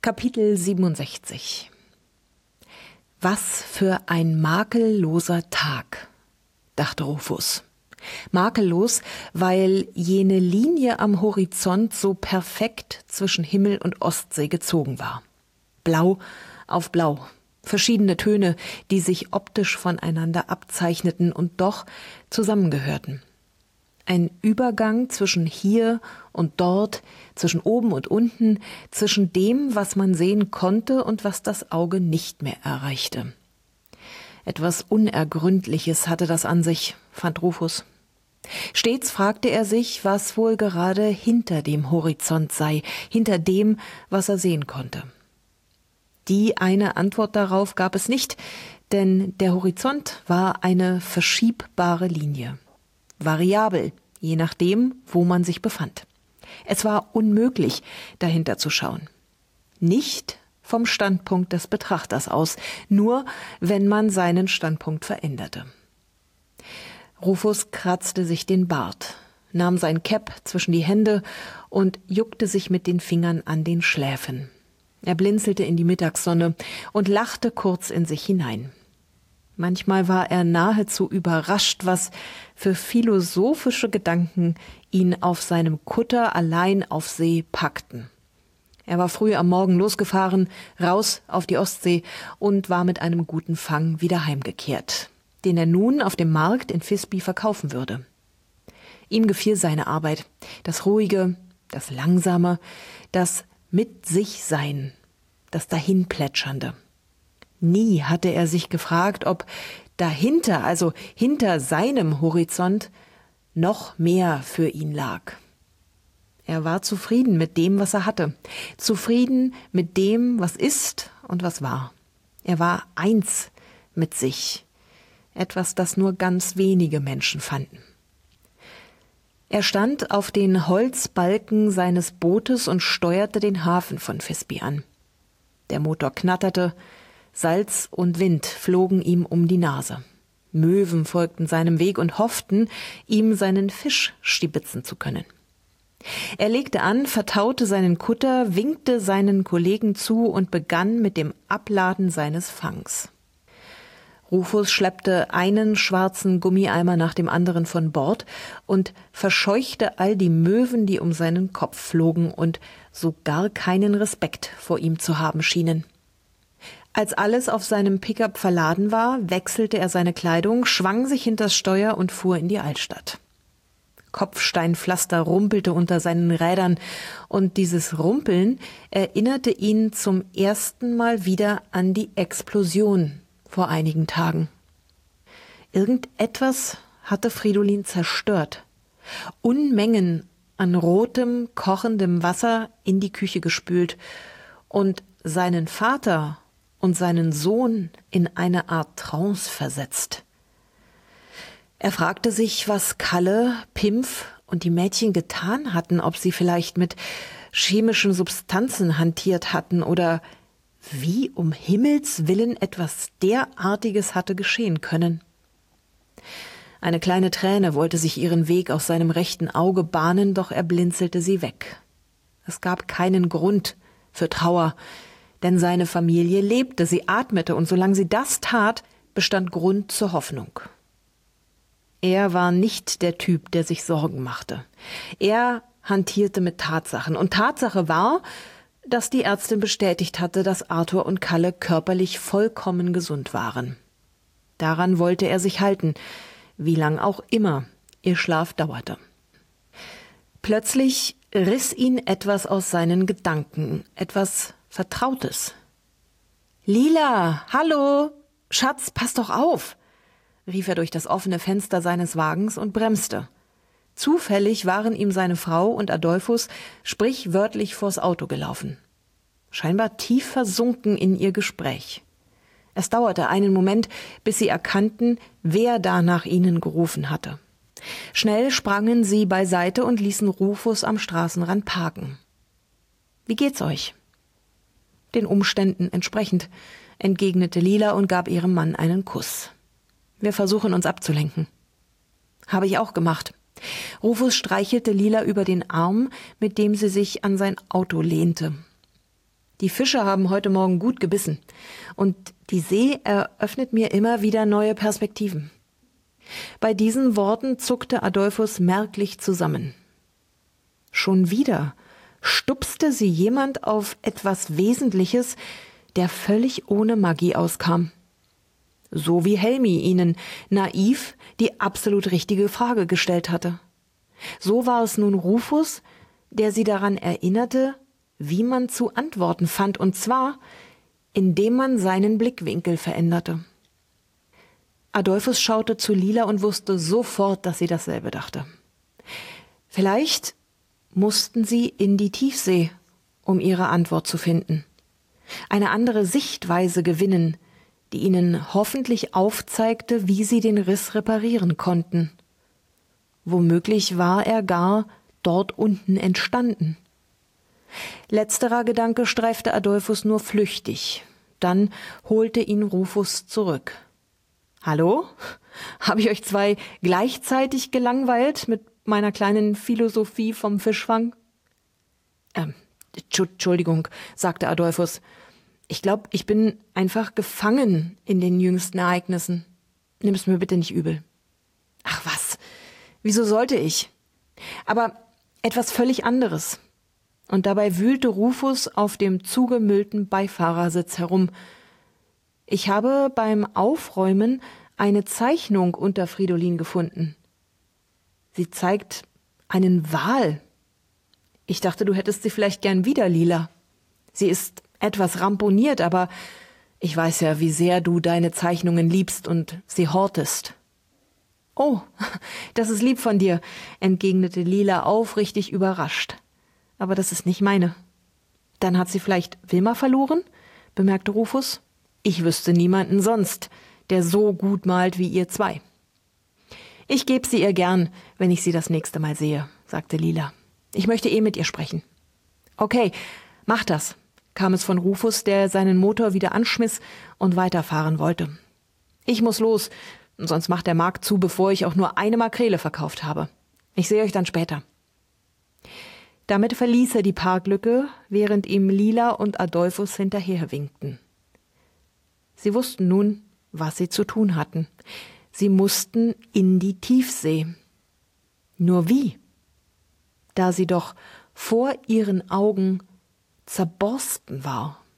Kapitel 67. Was für ein makelloser Tag, dachte Rufus. Makellos, weil jene Linie am Horizont so perfekt zwischen Himmel und Ostsee gezogen war. Blau auf Blau, verschiedene Töne, die sich optisch voneinander abzeichneten und doch zusammengehörten. Ein Übergang zwischen hier und dort, zwischen oben und unten, zwischen dem, was man sehen konnte und was das Auge nicht mehr erreichte. Etwas Unergründliches hatte das an sich, fand Rufus. Stets fragte er sich, was wohl gerade hinter dem Horizont sei, hinter dem, was er sehen konnte. Die eine Antwort darauf gab es nicht, denn der Horizont war eine verschiebbare Linie. Variabel, je nachdem, wo man sich befand. Es war unmöglich, dahinter zu schauen. Nicht vom Standpunkt des Betrachters aus, nur wenn man seinen Standpunkt veränderte. Rufus kratzte sich den Bart, nahm sein Cap zwischen die Hände und juckte sich mit den Fingern an den Schläfen. Er blinzelte in die Mittagssonne und lachte kurz in sich hinein. Manchmal war er nahezu überrascht, was für philosophische Gedanken ihn auf seinem Kutter allein auf See packten. Er war früh am Morgen losgefahren, raus auf die Ostsee und war mit einem guten Fang wieder heimgekehrt, den er nun auf dem Markt in Visby verkaufen würde. Ihm gefiel seine Arbeit, das Ruhige, das Langsame, das Mit-sich-Sein, das Dahinplätschernde. Nie hatte er sich gefragt, ob dahinter, also hinter seinem Horizont, noch mehr für ihn lag. Er war zufrieden mit dem, was er hatte, zufrieden mit dem, was ist und was war. Er war eins mit sich, etwas, das nur ganz wenige Menschen fanden. Er stand auf den Holzbalken seines Bootes und steuerte den Hafen von Visby an. Der Motor knatterte, Salz und Wind flogen ihm um die Nase. Möwen folgten seinem Weg und hofften, ihm seinen Fisch stibitzen zu können. Er legte an, vertaute seinen Kutter, winkte seinen Kollegen zu und begann mit dem Abladen seines Fangs. Rufus schleppte einen schwarzen Gummieimer nach dem anderen von Bord und verscheuchte all die Möwen, die um seinen Kopf flogen und so gar keinen Respekt vor ihm zu haben schienen. Als alles auf seinem Pickup verladen war, wechselte er seine Kleidung, schwang sich hinters Steuer und fuhr in die Altstadt. Kopfsteinpflaster rumpelte unter seinen Rädern, und dieses Rumpeln erinnerte ihn zum ersten Mal wieder an die Explosion vor einigen Tagen. Irgendetwas hatte Fridolin zerstört. Unmengen an rotem, kochendem Wasser in die Küche gespült und seinen Vater und seinen Sohn in eine Art Trance versetzt. Er fragte sich, was Kalle, Pimpf und die Mädchen getan hatten, ob sie vielleicht mit chemischen Substanzen hantiert hatten oder wie um Himmels Willen etwas derartiges hatte geschehen können. Eine kleine Träne wollte sich ihren Weg aus seinem rechten Auge bahnen, doch er blinzelte sie weg. Es gab keinen Grund für Trauer, denn seine Familie lebte, sie atmete, und solange sie das tat, bestand Grund zur Hoffnung. Er war nicht der Typ, der sich Sorgen machte. Er hantierte mit Tatsachen, und Tatsache war, dass die Ärztin bestätigt hatte, dass Arthur und Kalle körperlich vollkommen gesund waren. Daran wollte er sich halten, wie lang auch immer ihr Schlaf dauerte. Plötzlich riss ihn etwas aus seinen Gedanken, etwas Vertrautes. »Lila, hallo, Schatz, pass doch auf«, rief er durch das offene Fenster seines Wagens und bremste. Zufällig waren ihm seine Frau und Adolphus sprichwörtlich vors Auto gelaufen. Scheinbar tief versunken in ihr Gespräch. Es dauerte einen Moment, bis sie erkannten, wer da nach ihnen gerufen hatte. Schnell sprangen sie beiseite und ließen Rufus am Straßenrand parken. »Wie geht's euch?« »Den Umständen entsprechend«, entgegnete Lila und gab ihrem Mann einen Kuss. »Wir versuchen, uns abzulenken.« »Habe ich auch gemacht.« Rufus streichelte Lila über den Arm, mit dem sie sich an sein Auto lehnte. Die Fische haben heute Morgen gut gebissen. Und die See eröffnet mir immer wieder neue Perspektiven. Bei diesen Worten zuckte Adolphus merklich zusammen. Schon wieder stupste sie jemand auf etwas Wesentliches, der völlig ohne Magie auskam. So wie Helmi ihnen naiv die absolut richtige Frage gestellt hatte. So war es nun Rufus, der sie daran erinnerte, wie man zu antworten fand, und zwar, indem man seinen Blickwinkel veränderte. Adolphus schaute zu Lila und wusste sofort, dass sie dasselbe dachte. Vielleicht mussten sie in die Tiefsee, um ihre Antwort zu finden. Eine andere Sichtweise gewinnen, die ihnen hoffentlich aufzeigte, wie sie den Riss reparieren konnten. Womöglich war er gar dort unten entstanden. Letzterer Gedanke streifte Adolphus nur flüchtig. Dann holte ihn Rufus zurück. »Hallo? Habe ich euch zwei gleichzeitig gelangweilt mit meiner kleinen Philosophie vom Fischfang?« Entschuldigung«, sagte Adolphus. »Ich glaube, ich bin einfach gefangen in den jüngsten Ereignissen. Nimm es mir bitte nicht übel.« »Ach was, wieso sollte ich?« »Aber etwas völlig anderes.« Und dabei wühlte Rufus auf dem zugemüllten Beifahrersitz herum. »Ich habe beim Aufräumen eine Zeichnung unter Fridolin gefunden. Sie zeigt einen Wal. Ich dachte, du hättest sie vielleicht gern wieder, Lila. Sie ist etwas ramponiert, aber ich weiß ja, wie sehr du deine Zeichnungen liebst und sie hortest.« »Oh, das ist lieb von dir«, entgegnete Lila aufrichtig überrascht. »Aber das ist nicht meine.« »Dann hat sie vielleicht Wilma verloren?«, bemerkte Rufus. »Ich wüsste niemanden sonst, der so gut malt wie ihr zwei.« »Ich gebe sie ihr gern, wenn ich sie das nächste Mal sehe«, sagte Lila. »Ich möchte mit ihr sprechen.« »Okay, mach das«, kam es von Rufus, der seinen Motor wieder anschmiss und weiterfahren wollte. »Ich muss los, sonst macht der Markt zu, bevor ich auch nur eine Makrele verkauft habe. Ich sehe euch dann später.« Damit verließ er die Parklücke, während ihm Lila und Adolphus hinterher winkten. Sie wussten nun, was sie zu tun hatten. Sie mussten in die Tiefsee. Nur wie? Da sie doch vor ihren Augen zerborsten war.